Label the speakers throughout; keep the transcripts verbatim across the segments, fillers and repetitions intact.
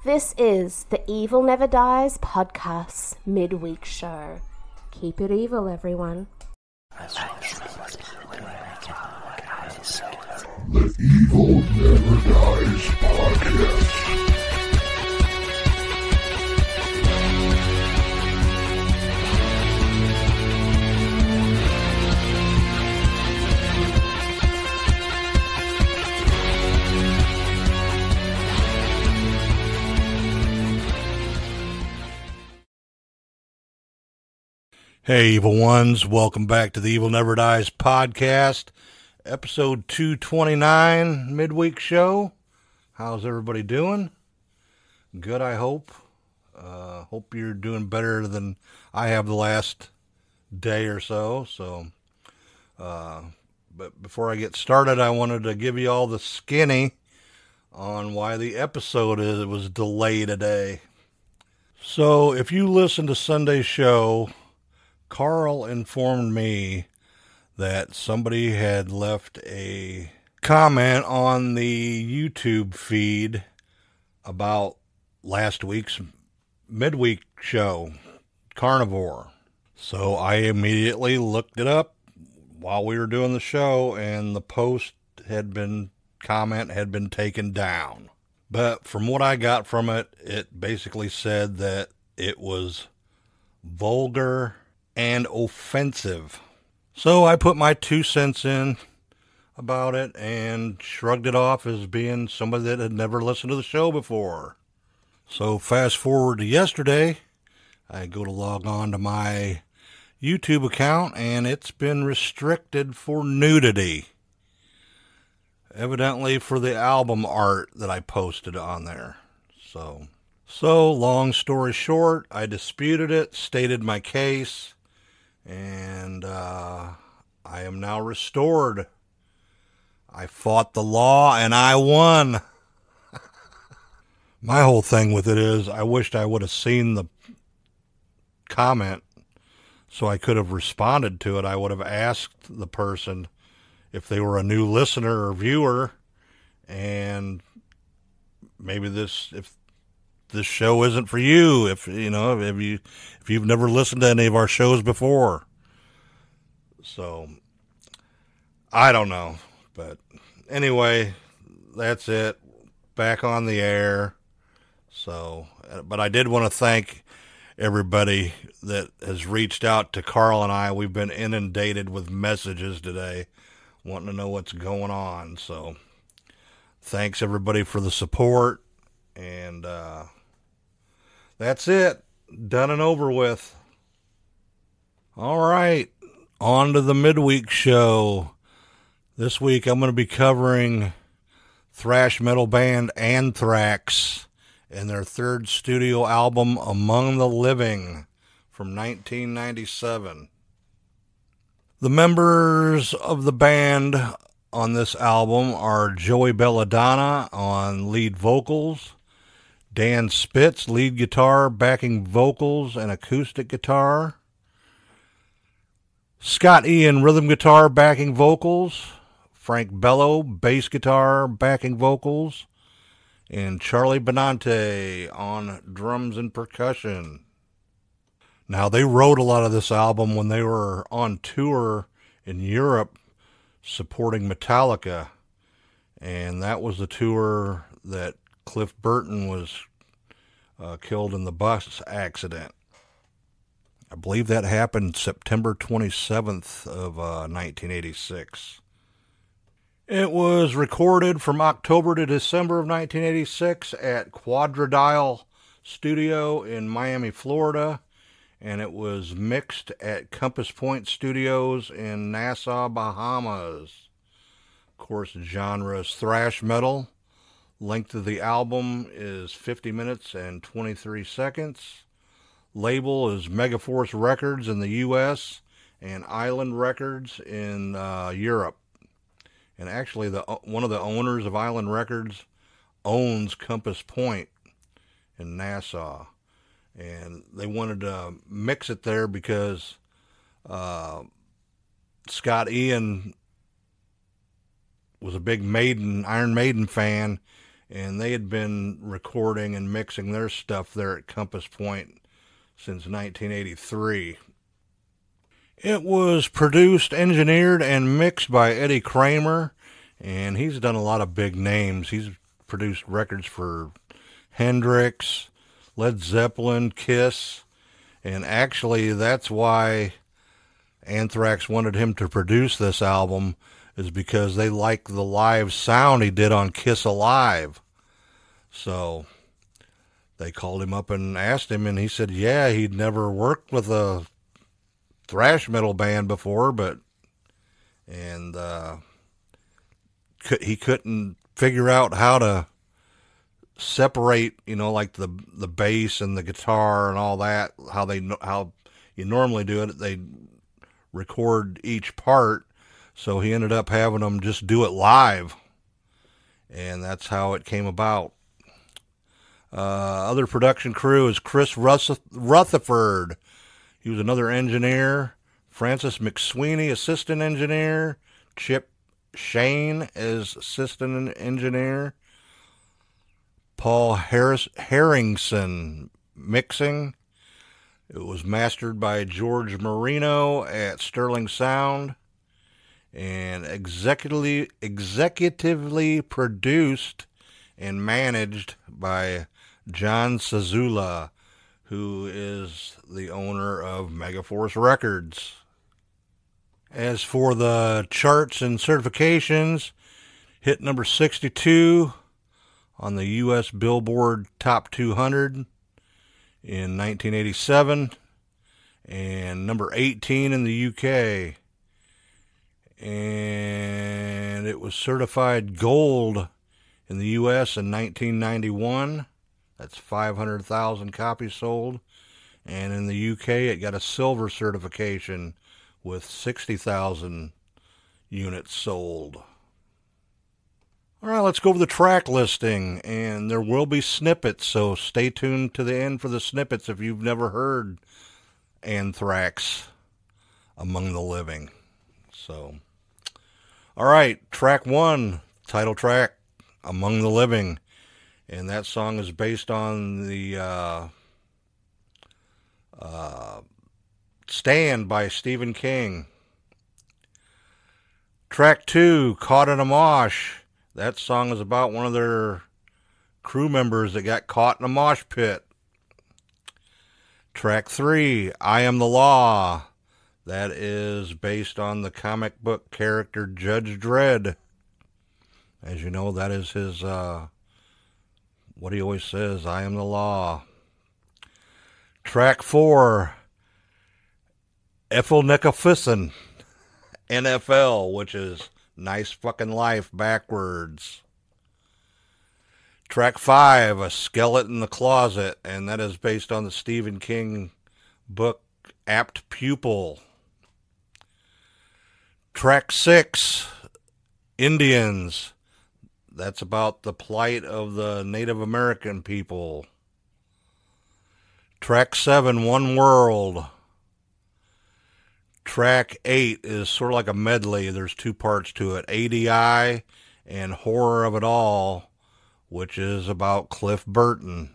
Speaker 1: This is the Evil Never Dies podcast midweek show. Keep it evil, everyone.
Speaker 2: The Evil Never Dies podcast.
Speaker 3: Hey, evil ones, welcome back to the Evil Never Dies podcast, episode two twenty-nine, midweek show. How's everybody doing? Good, I hope. Uh, hope you're doing better than I have the last day or so. So, uh, but before I get started, I wanted to give you all the skinny on why the episode is, it was delayed today. So, if you listen to Sunday's show, Carl informed me that somebody had left a comment on the YouTube feed about last week's midweek show, Carnivore. So I immediately looked it up while we were doing the show, and the post had been, comment had been taken down. But from what I got from it, it basically said that it was vulgar and offensive. So I put my two cents in about it and shrugged it off as being somebody that had never listened to the show before. So fast forward to yesterday, I go to log on to my YouTube account and it's been restricted for nudity. Evidently for the album art that I posted on there. So, so long story short, I disputed it, stated my case, and uh, I am now restored. I fought the law and I won. My whole thing with it is I wished I would have seen the comment so I could have responded to it. I would have asked the person if they were a new listener or viewer, and maybe this, if this show isn't for you, if you know, if you if you've never listened to any of our shows before. So I don't know, but anyway, that's it. Back on the air. So, but I did want to thank everybody that has reached out to Carl and I. We've been inundated with messages today, wanting to know what's going on. So, thanks everybody for the support, and uh, that's it. Done and over with. All right, on to the midweek show. This week I'm going to be covering thrash metal band Anthrax and their third studio album, Among the Living, from nineteen ninety-seven. The members of the band on this album are Joey Belladonna on lead vocals, Dan Spitz, lead guitar, backing vocals, and acoustic guitar, Scott Ian, rhythm guitar, backing vocals, Frank Bello, bass guitar, backing vocals, and Charlie Benante on drums and percussion. Now, they wrote a lot of this album when they were on tour in Europe supporting Metallica, and that was the tour that Cliff Burton was uh, killed in the bus accident. I believe that happened September twenty-seventh of uh, nineteen eighty-six. It was recorded from October to December of nineteen eighty-six at Quadradile Studio in Miami, Florida, and it was mixed at Compass Point Studios in Nassau, Bahamas. Of course, the genre is thrash metal. Length of the album is fifty minutes and twenty-three seconds. Label is Megaforce Records in the U S and Island Records in uh, Europe. And actually, the one of the owners of Island Records owns Compass Point in Nassau. And they wanted to mix it there because uh, Scott Ian was a big Maiden, Iron Maiden fan, and they had been recording and mixing their stuff there at Compass Point since nineteen eighty-three. It was produced, engineered, and mixed by Eddie Kramer, and he's done a lot of big names. He's produced records for Hendrix, Led Zeppelin, Kiss, and actually that's why Anthrax wanted him to produce this album, is because they liked the live sound he did on Kiss Alive. So they called him up and asked him, and he said, yeah, he'd never worked with a thrash metal band before, but, and uh, he couldn't figure out how to separate, you know, like the the bass and the guitar and all that, how they how you normally do it. They record each part, so he ended up having them just do it live, and that's how it came about. Uh, other production crew is Chris Ruth- Rutherford. He was another engineer. Francis McSweeney, assistant engineer. Chip Shane as assistant engineer. Paul Harris Harrington mixing. It was mastered by George Marino at Sterling Sound, and executively executively produced and managed by John Sazula, who is the owner of Megaforce Records. As for the charts and certifications, hit number sixty-two on the U S Billboard Top two hundred in nineteen eighty-seven, and number eighteen in the U K. And it was certified gold in the U S in nineteen ninety-one. That's five hundred thousand copies sold. And in the U K, it got a silver certification with sixty thousand units sold. All right, let's go over the track listing, and there will be snippets, so stay tuned to the end for the snippets if you've never heard Anthrax Among the Living. So, all right, track one, title track, Among the Living, and that song is based on the uh, uh, Stand by Stephen King. Track two, Caught in a Mosh. That song is about one of their crew members that got caught in a mosh pit. Track three, I Am the Law. That is based on the comic book character Judge Dredd. As you know, that is his, uh, what he always says, I am the law. Track four, Effelnickefissen, N F L, which is Nice Fucking Life backwards. Track five, A Skeleton in the Closet, and that is based on the Stephen King book Apt Pupil. Track six, Indians. That's about the plight of the Native American people. Track seven, One World. Track eight is sort of like a medley. There's two parts to it. A D I and Horror of It All, which is about Cliff Burton.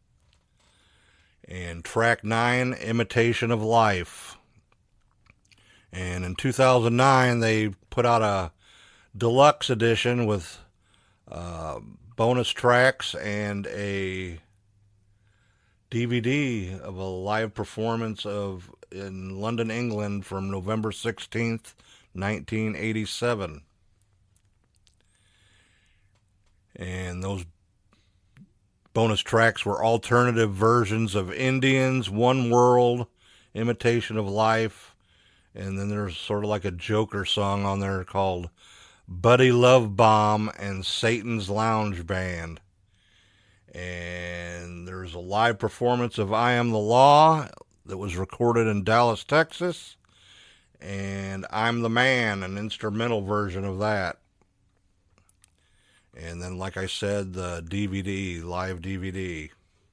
Speaker 3: And track nine, Imitation of Life. And in two thousand nine, they put out a deluxe edition with uh, bonus tracks and a D V D of a live performance of in London, England from November sixteenth, nineteen eighty-seven. And those bonus tracks were alternative versions of Indians, One World, Imitation of Life, and then there's sort of like a Joker song on there called Buddy Love Bomb and Satan's Lounge Band. And there's a live performance of I Am the Law that was recorded in Dallas, Texas, and I'm the Man, an instrumental version of that. And then, like I said, the D V D, live D V D.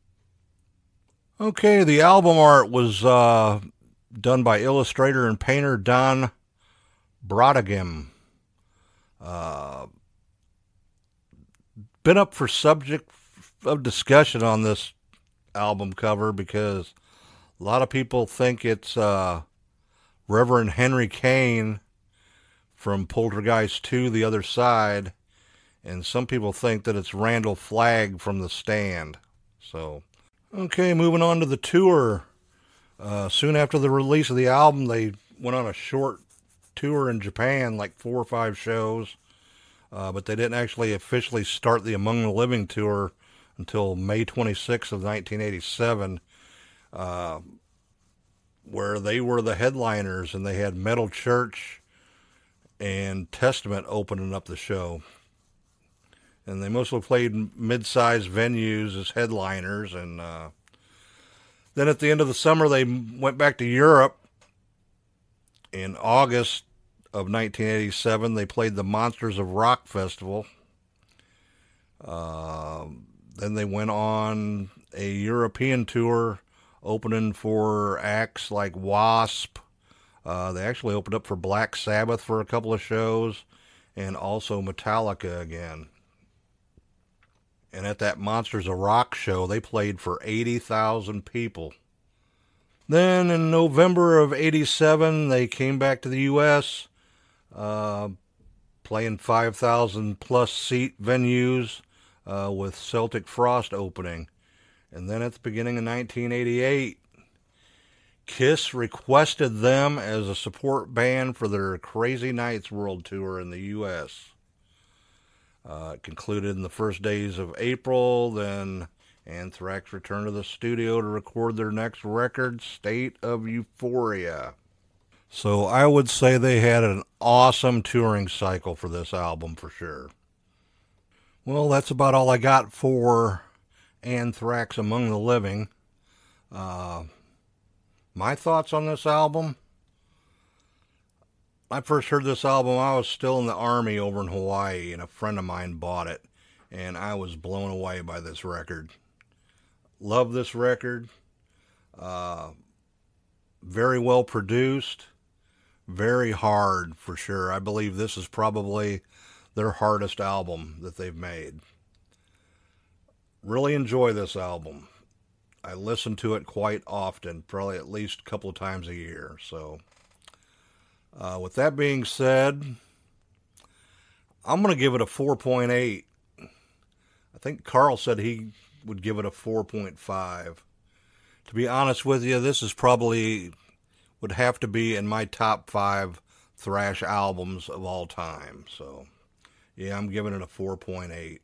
Speaker 3: Okay, the album art was uh, done by illustrator and painter Don Brodeghem. Uh, been up for subject of discussion on this album cover because a lot of people think it's uh, Reverend Henry Kane from Poltergeist two, The Other Side, and some people think that it's Randall Flagg from The Stand. So, okay, moving on to the tour. Uh, soon after the release of the album, they went on a short tour in Japan, like four or five shows, uh, but they didn't actually officially start the Among the Living tour until May twenty-sixth of nineteen eighty-seven, uh, where they were the headliners, and they had Metal Church and Testament opening up the show. And they mostly played mid-sized venues as headliners, and uh, then at the end of the summer, they went back to Europe. In August of nineteen eighty-seven, they played the Monsters of Rock Festival. Uh, then they went on a European tour, opening for acts like Wasp. Uh, they actually opened up for Black Sabbath for a couple of shows, and also Metallica again. And at that Monsters of Rock show, they played for eighty thousand people. Then in November of eighty-seven, they came back to the U S, uh, playing five thousand plus seat venues uh, with Celtic Frost opening. And then at the beginning of nineteen eighty-eight, Kiss requested them as a support band for their Crazy Nights World Tour in the U S. Uh, it concluded in the first days of April. Then Anthrax returned to the studio to record their next record, State of Euphoria. So I would say they had an awesome touring cycle for this album for sure. Well, that's about all I got for Anthrax Among the Living. Uh, my thoughts on this album? I first heard this album, I was still in the Army over in Hawaii, and a friend of mine bought it, and I was blown away by this record. Love this record. Uh, very well produced. Very hard, for sure. I believe this is probably their hardest album that they've made. Really enjoy this album. I listen to it quite often, probably at least a couple of times a year. So, uh, with that being said, I'm going to give it a four point eight. I think Carl said he would give it a four point five. To be honest with you, this is probably would have to be in my top five thrash albums of all time. So, yeah, I'm giving it a four point eight.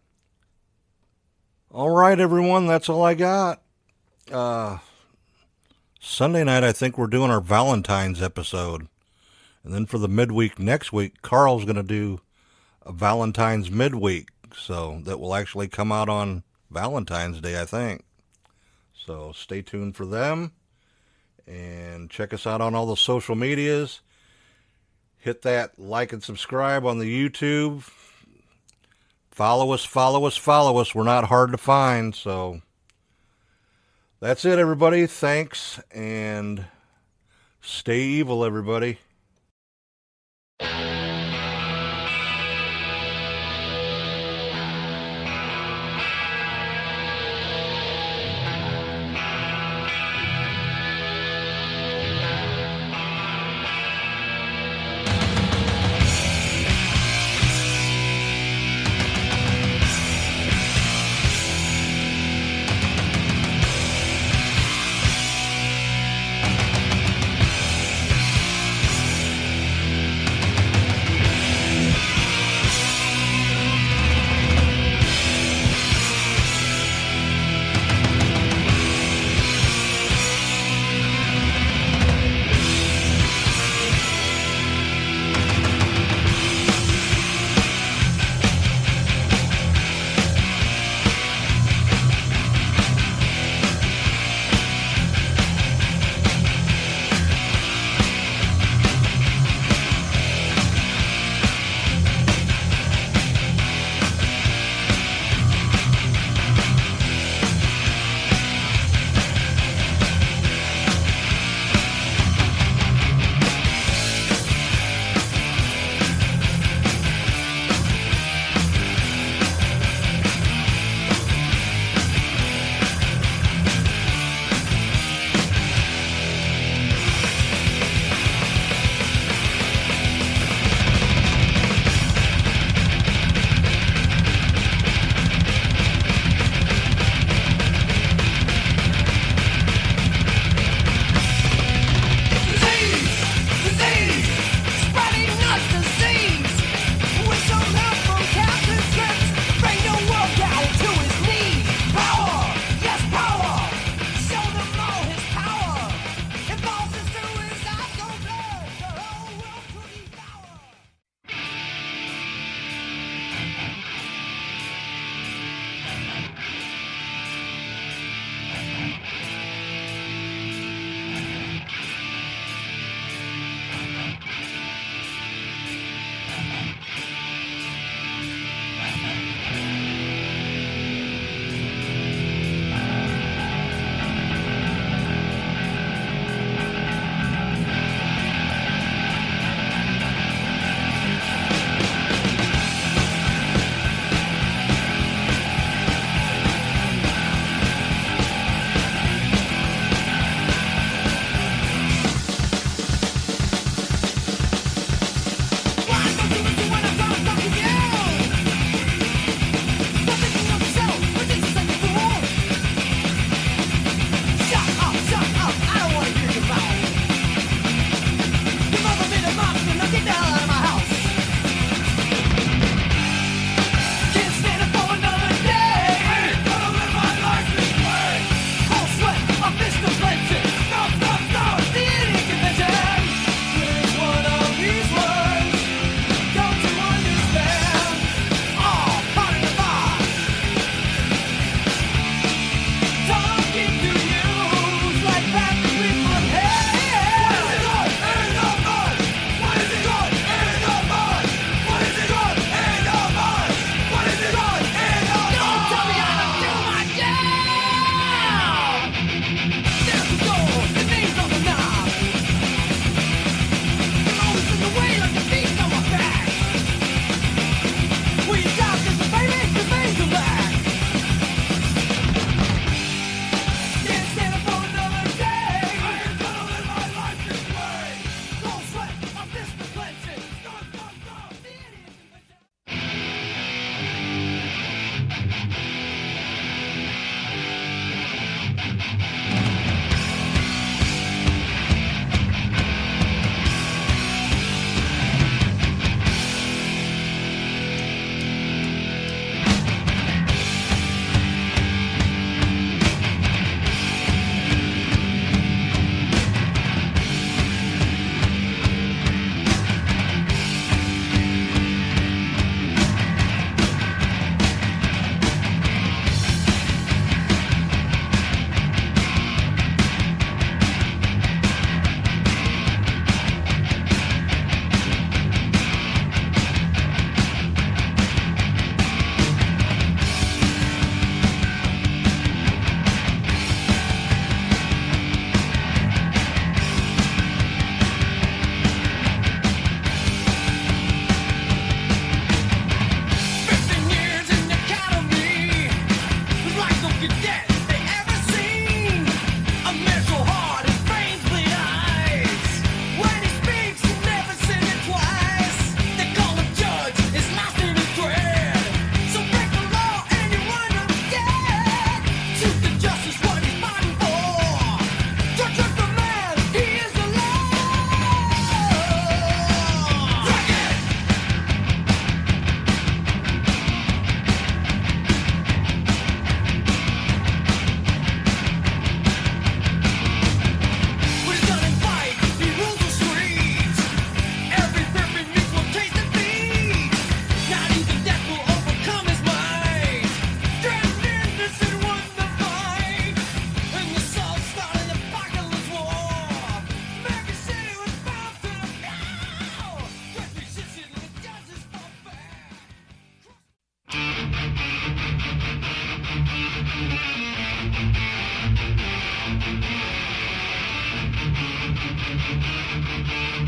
Speaker 3: All right, everyone, that's all I got. Uh, Sunday night, I think we're doing our Valentine's episode. And then for the midweek next week, Carl's going to do a Valentine's midweek. So that will actually come out on Valentine's Day, I think. So stay tuned for them. And check us out on all the social medias. Hit that like and subscribe on the YouTube. Follow us, follow us, follow us. We're not hard to find, so that's it, everybody. Thanks, and stay evil, everybody.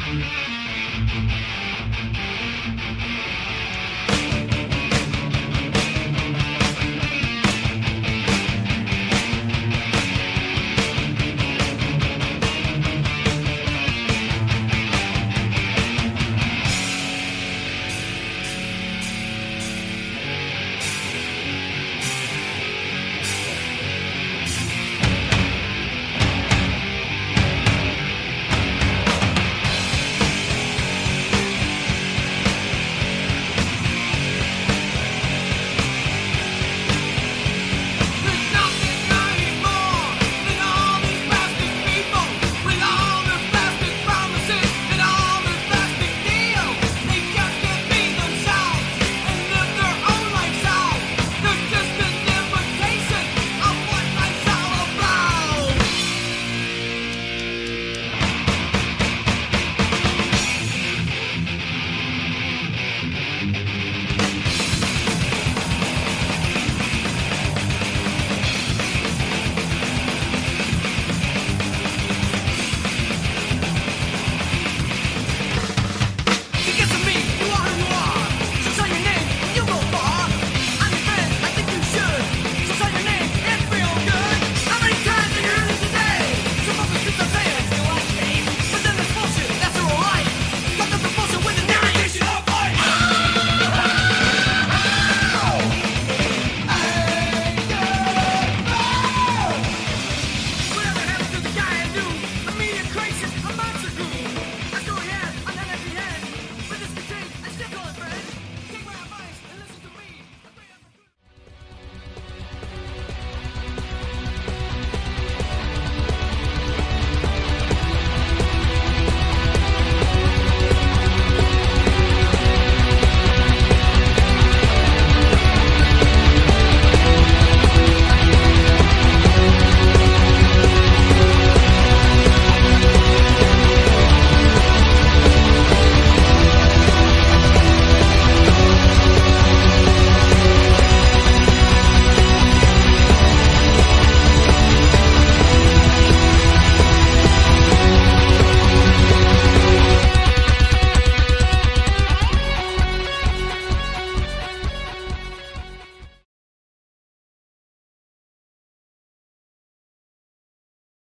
Speaker 2: Podcast.